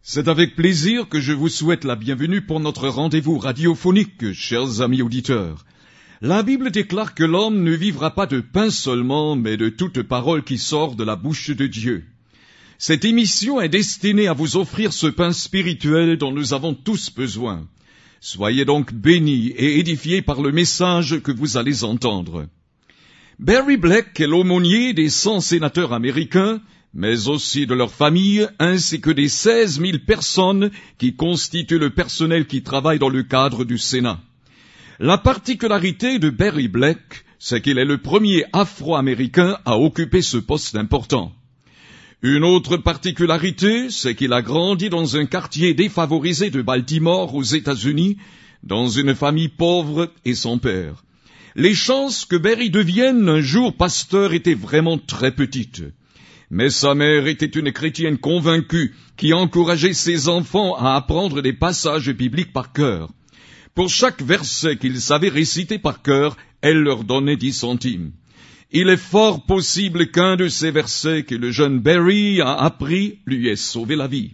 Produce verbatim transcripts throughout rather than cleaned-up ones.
C'est avec plaisir que je vous souhaite la bienvenue pour notre rendez-vous radiophonique, chers amis auditeurs. La Bible déclare que l'homme ne vivra pas de pain seulement, mais de toute parole qui sort de la bouche de Dieu. Cette émission est destinée à vous offrir ce pain spirituel dont nous avons tous besoin. Soyez donc bénis et édifiés par le message que vous allez entendre. Barry Black est l'aumônier des cent sénateurs américains, mais aussi de leurs familles, ainsi que des seize mille personnes qui constituent le personnel qui travaille dans le cadre du Sénat. La particularité de Barry Black, c'est qu'il est le premier Afro-Américain à occuper ce poste important. Une autre particularité, c'est qu'il a grandi dans un quartier défavorisé de Baltimore, aux États-Unis, dans une famille pauvre et sans père. Les chances que Barry devienne un jour pasteur étaient vraiment très petites. Mais sa mère était une chrétienne convaincue qui encourageait ses enfants à apprendre des passages bibliques par cœur. Pour chaque verset qu'ils savaient réciter par cœur, elle leur donnait dix centimes. Il est fort possible qu'un de ces versets que le jeune Barry a appris lui ait sauvé la vie.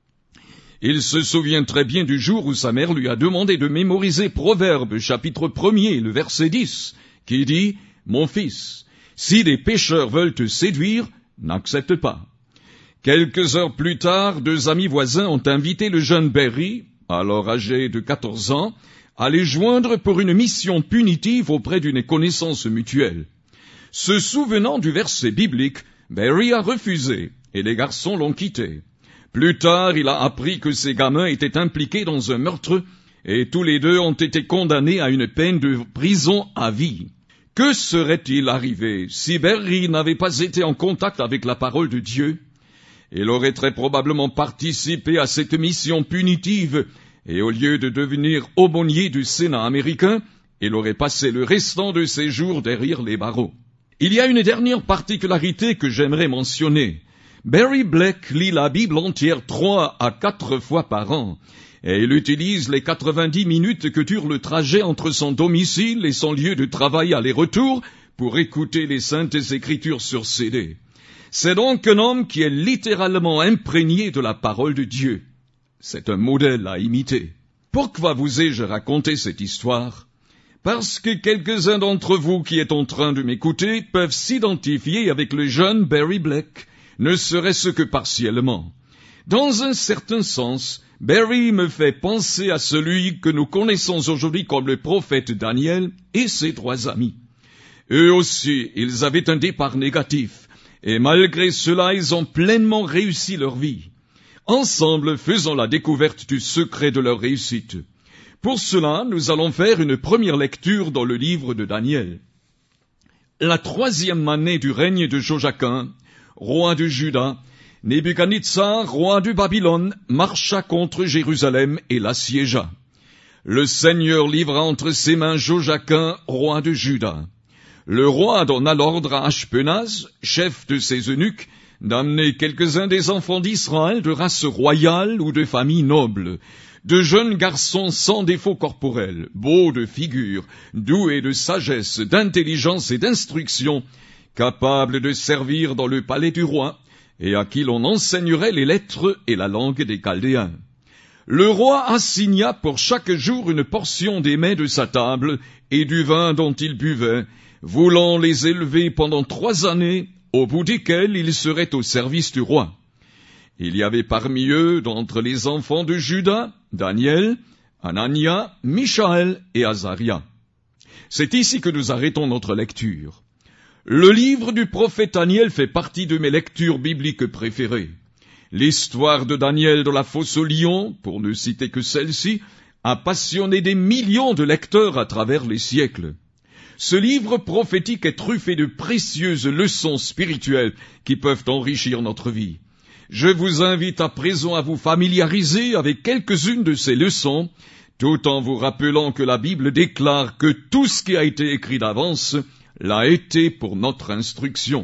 Il se souvient très bien du jour où sa mère lui a demandé de mémoriser Proverbes chapitre premier, le verset dix, qui dit « Mon fils, si des pécheurs veulent te séduire, n'accepte pas. » Quelques heures plus tard, deux amis voisins ont invité le jeune Barry, alors âgé de quatorze ans, à les joindre pour une mission punitive auprès d'une connaissance mutuelle. Se souvenant du verset biblique, Barry a refusé, et les garçons l'ont quitté. Plus tard, il a appris que ces gamins étaient impliqués dans un meurtre, et tous les deux ont été condamnés à une peine de prison à vie. Que serait-il arrivé si Barry n'avait pas été en contact avec la parole de Dieu? Il aurait très probablement participé à cette mission punitive, et au lieu de devenir aumônier du Sénat américain, il aurait passé le restant de ses jours derrière les barreaux. Il y a une dernière particularité que j'aimerais mentionner. Barry Black lit la Bible entière trois à quatre fois par an, et il utilise les quatre-vingt-dix minutes que dure le trajet entre son domicile et son lieu de travail aller-retour pour écouter les Saintes Écritures sur C D. C'est donc un homme qui est littéralement imprégné de la parole de Dieu. C'est un modèle à imiter. Pourquoi vous ai-je raconté cette histoire? Parce que quelques-uns d'entre vous qui êtes en train de m'écouter peuvent s'identifier avec le jeune Barry Black, ne serait-ce que partiellement. Dans un certain sens, Barry me fait penser à celui que nous connaissons aujourd'hui comme le prophète Daniel et ses trois amis. Eux aussi, ils avaient un départ négatif, et malgré cela, ils ont pleinement réussi leur vie. Ensemble, faisons la découverte du secret de leur réussite. Pour cela, nous allons faire une première lecture dans le livre de Daniel. La troisième année du règne de Joachim, roi de Juda, Nebuchadnezzar, roi de Babylone, marcha contre Jérusalem et l'assiégea. Le Seigneur livra entre ses mains Joachim, roi de Juda. Le roi donna l'ordre à Ashpenaz, chef de ses eunuques, d'amener quelques-uns des enfants d'Israël de race royale ou de famille noble, de jeunes garçons sans défaut corporel, beaux de figure, doués de sagesse, d'intelligence et d'instruction, capables de servir dans le palais du roi, et à qui l'on enseignerait les lettres et la langue des Chaldéens. Le roi assigna pour chaque jour une portion des mets de sa table et du vin dont il buvait, voulant les élever pendant trois années, au bout desquelles ils seraient au service du roi. Il y avait parmi eux, d'entre les enfants de Juda, Daniel, Anania, Michaël et Azaria. C'est ici que nous arrêtons notre lecture. Le livre du prophète Daniel fait partie de mes lectures bibliques préférées. L'histoire de Daniel dans la fosse aux lions, pour ne citer que celle-ci, a passionné des millions de lecteurs à travers les siècles. Ce livre prophétique est truffé de précieuses leçons spirituelles qui peuvent enrichir notre vie. Je vous invite à présent à vous familiariser avec quelques-unes de ces leçons, tout en vous rappelant que la Bible déclare que tout ce qui a été écrit d'avance l'a été pour notre instruction.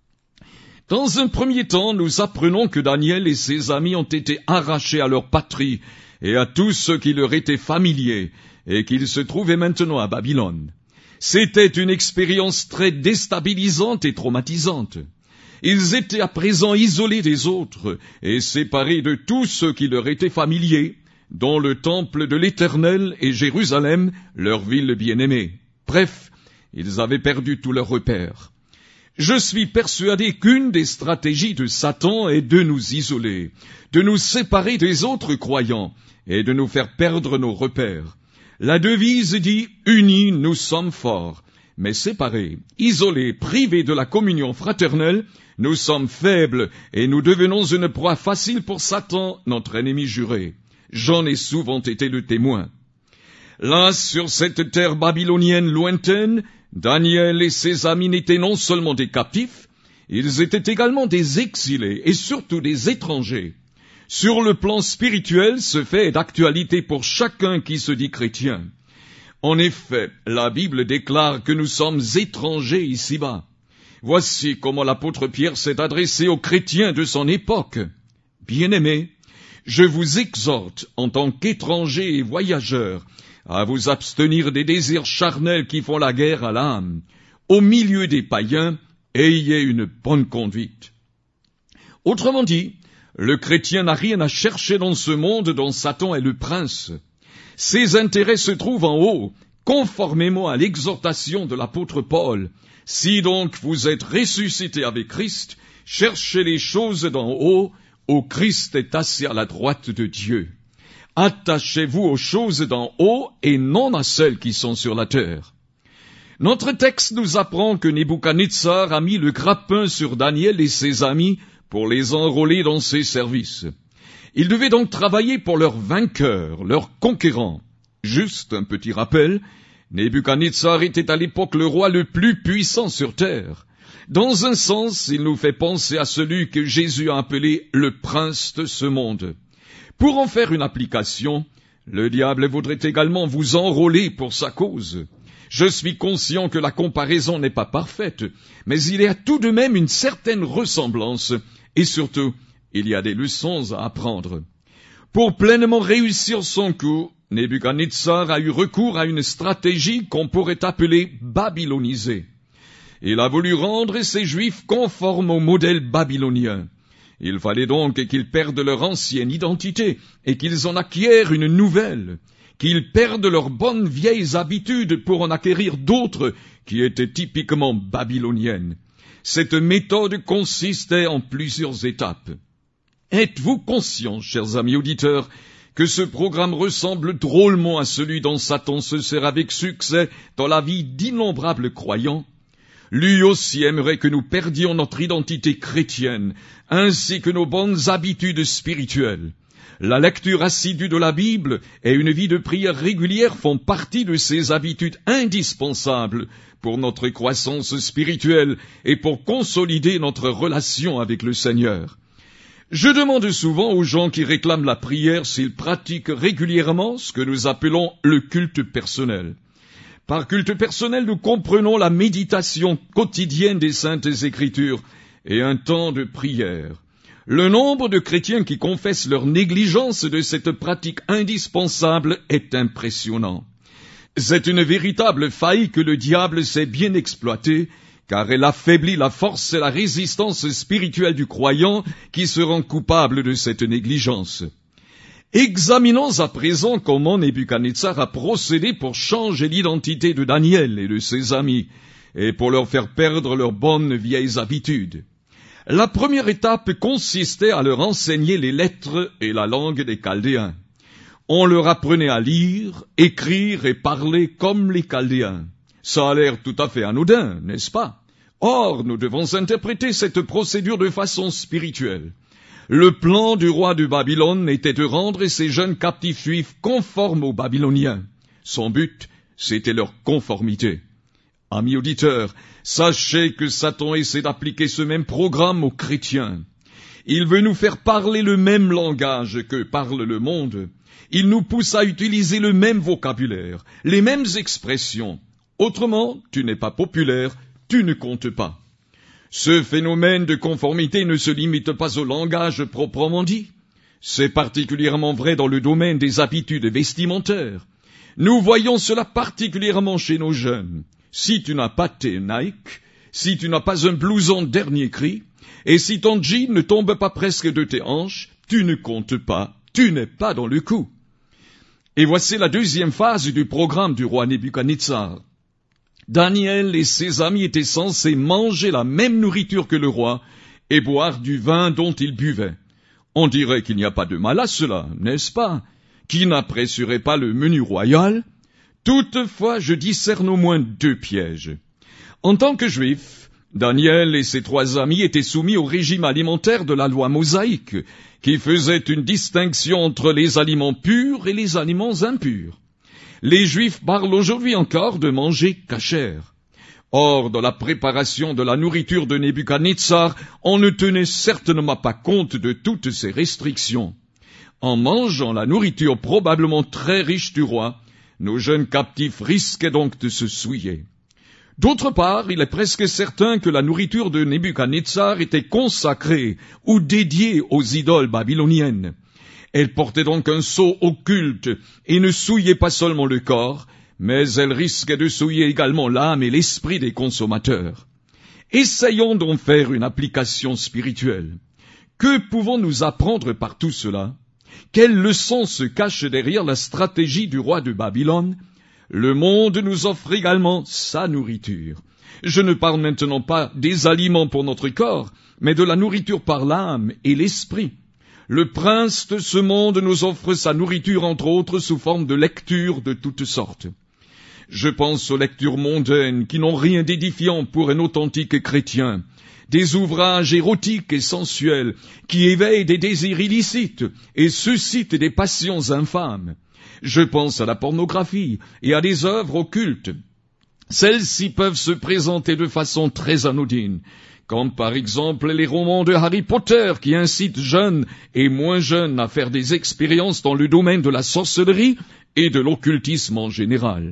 Dans un premier temps, nous apprenons que Daniel et ses amis ont été arrachés à leur patrie et à tout ce qui leur était familier, et qu'ils se trouvaient maintenant à Babylone. C'était une expérience très déstabilisante et traumatisante. Ils étaient à présent isolés des autres et séparés de tous ceux qui leur étaient familiers, dont le temple de l'Éternel et Jérusalem, leur ville bien-aimée. Bref, ils avaient perdu tous leurs repères. Je suis persuadé qu'une des stratégies de Satan est de nous isoler, de nous séparer des autres croyants et de nous faire perdre nos repères. La devise dit « Unis, nous sommes forts ». Mais séparés, isolés, privés de la communion fraternelle, nous sommes faibles et nous devenons une proie facile pour Satan, notre ennemi juré. J'en ai souvent été le témoin. Là, sur cette terre babylonienne lointaine, Daniel et ses amis n'étaient non seulement des captifs, ils étaient également des exilés et surtout des étrangers. Sur le plan spirituel, ce fait est d'actualité pour chacun qui se dit chrétien. En effet, la Bible déclare que nous sommes étrangers ici-bas. Voici comment l'apôtre Pierre s'est adressé aux chrétiens de son époque. Bien-aimés, je vous exhorte, en tant qu'étrangers et voyageurs, à vous abstenir des désirs charnels qui font la guerre à l'âme. Au milieu des païens, ayez une bonne conduite. Autrement dit, le chrétien n'a rien à chercher dans ce monde dont Satan est le prince. Ses intérêts se trouvent en haut, conformément à l'exhortation de l'apôtre Paul. Si donc vous êtes ressuscités avec Christ, cherchez les choses d'en haut, où Christ est assis à la droite de Dieu. Attachez-vous aux choses d'en haut et non à celles qui sont sur la terre. Notre texte nous apprend que Nebuchadnezzar a mis le grappin sur Daniel et ses amis pour les enrôler dans ses services. Ils devaient donc travailler pour leur vainqueur, leur conquérant. Juste un petit rappel, Nebuchadnezzar était à l'époque le roi le plus puissant sur terre. Dans un sens, il nous fait penser à celui que Jésus a appelé le prince de ce monde. Pour en faire une application, le diable voudrait également vous enrôler pour sa cause. Je suis conscient que la comparaison n'est pas parfaite, mais il y a tout de même une certaine ressemblance, et surtout, il y a des leçons à apprendre. Pour pleinement réussir son coup, Nebuchadnezzar a eu recours à une stratégie qu'on pourrait appeler babyloniser. Il a voulu rendre ses Juifs conformes au modèle babylonien. Il fallait donc qu'ils perdent leur ancienne identité et qu'ils en acquièrent une nouvelle, qu'ils perdent leurs bonnes vieilles habitudes pour en acquérir d'autres qui étaient typiquement babyloniennes. Cette méthode consistait en plusieurs étapes. Êtes-vous conscients, chers amis auditeurs, que ce programme ressemble drôlement à celui dont Satan se sert avec succès dans la vie d'innombrables croyants? Lui aussi aimerait que nous perdions notre identité chrétienne, ainsi que nos bonnes habitudes spirituelles. La lecture assidue de la Bible et une vie de prière régulière font partie de ces habitudes indispensables pour notre croissance spirituelle et pour consolider notre relation avec le Seigneur. Je demande souvent aux gens qui réclament la prière s'ils pratiquent régulièrement ce que nous appelons le culte personnel. Par culte personnel, nous comprenons la méditation quotidienne des Saintes Écritures et un temps de prière. Le nombre de chrétiens qui confessent leur négligence de cette pratique indispensable est impressionnant. C'est une véritable faille que le diable sait bien exploiter, car elle affaiblit la force et la résistance spirituelle du croyant qui se rend coupable de cette négligence. Examinons à présent comment Nebuchadnezzar a procédé pour changer l'identité de Daniel et de ses amis, et pour leur faire perdre leurs bonnes vieilles habitudes. La première étape consistait à leur enseigner les lettres et la langue des Chaldéens. On leur apprenait à lire, écrire et parler comme les Chaldéens. Ça a l'air tout à fait anodin, n'est-ce pas? Or, nous devons interpréter cette procédure de façon spirituelle. Le plan du roi de Babylone était de rendre ces jeunes captifs juifs conformes aux Babyloniens. Son but, c'était leur conformité. Amis auditeurs, sachez que Satan essaie d'appliquer ce même programme aux chrétiens. Il veut nous faire parler le même langage que parle le monde. Il nous pousse à utiliser le même vocabulaire, les mêmes expressions. Autrement, tu n'es pas populaire, tu ne comptes pas. Ce phénomène de conformité ne se limite pas au langage proprement dit. C'est particulièrement vrai dans le domaine des habitudes vestimentaires. Nous voyons cela particulièrement chez nos jeunes. Si tu n'as pas tes Nike, si tu n'as pas un blouson dernier cri, Et si ton jean ne tombe pas presque de tes hanches, tu ne comptes pas, tu n'es pas dans le coup. Et voici la deuxième phase du programme du roi Nebuchadnezzar. Daniel et ses amis étaient censés manger la même nourriture que le roi et boire du vin dont il buvait. On dirait qu'il n'y a pas de mal à cela, n'est-ce pas? Qui n'apprécierait pas le menu royal? Toutefois, je discerne au moins deux pièges. En tant que juif, Daniel et ses trois amis étaient soumis au régime alimentaire de la loi mosaïque, qui faisait une distinction entre les aliments purs et les aliments impurs. Les Juifs parlent aujourd'hui encore de manger cachère. Or, dans la préparation de la nourriture de Nebuchadnezzar, on ne tenait certainement pas compte de toutes ces restrictions. En mangeant la nourriture probablement très riche du roi, nos jeunes captifs risquaient donc de se souiller. D'autre part, il est presque certain que la nourriture de Nebuchadnezzar était consacrée ou dédiée aux idoles babyloniennes. Elle portait donc un sceau occulte et ne souillait pas seulement le corps, mais elle risquait de souiller également l'âme et l'esprit des consommateurs. Essayons d'en faire une application spirituelle. Que pouvons-nous apprendre par tout cela? Quelle leçon se cache derrière la stratégie du roi de Babylone? Le monde nous offre également sa nourriture. Je ne parle maintenant pas des aliments pour notre corps, mais de la nourriture par l'âme et l'esprit. Le prince de ce monde nous offre sa nourriture, entre autres, sous forme de lectures de toutes sortes. Je pense aux lectures mondaines qui n'ont rien d'édifiant pour un authentique chrétien, des ouvrages érotiques et sensuels qui éveillent des désirs illicites et suscitent des passions infâmes. Je pense à la pornographie et à des œuvres occultes. Celles-ci peuvent se présenter de façon très anodine, comme par exemple les romans de Harry Potter qui incitent jeunes et moins jeunes à faire des expériences dans le domaine de la sorcellerie et de l'occultisme en général.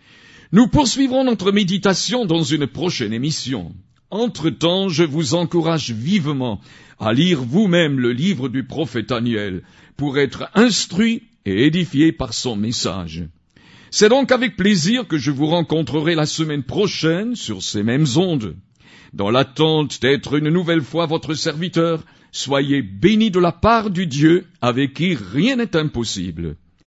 Nous poursuivrons notre méditation dans une prochaine émission. Entre-temps, je vous encourage vivement à lire vous-même le livre du prophète Daniel pour être instruit et édifié par son message. C'est donc avec plaisir que je vous rencontrerai la semaine prochaine sur ces mêmes ondes. Dans l'attente d'être une nouvelle fois votre serviteur, soyez bénis de la part du Dieu avec qui rien n'est impossible.